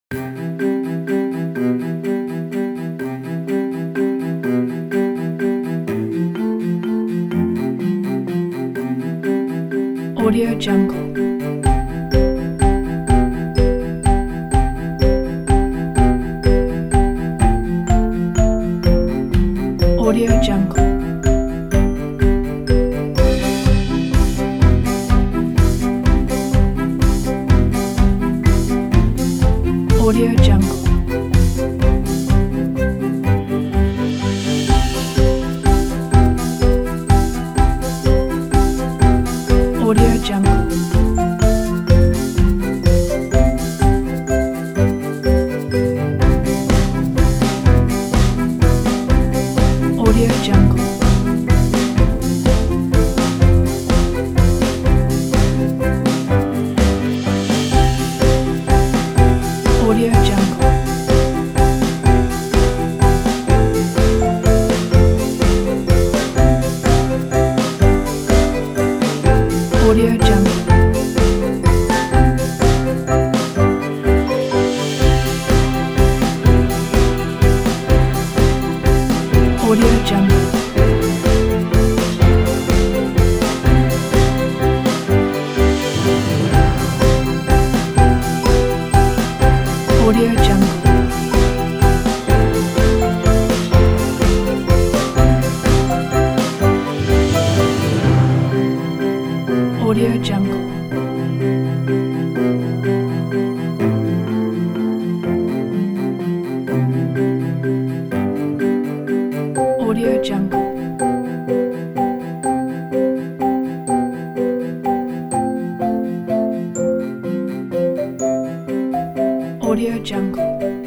Audio Jungle. Audio Jungle. Audio Jungle. Audio Jungle. Audio Jungle. Audio Jungle. Audio Jungle. Audio Jungle. Audio Jungle. Audio Jungle. Audio Jungle. Audio Jungle.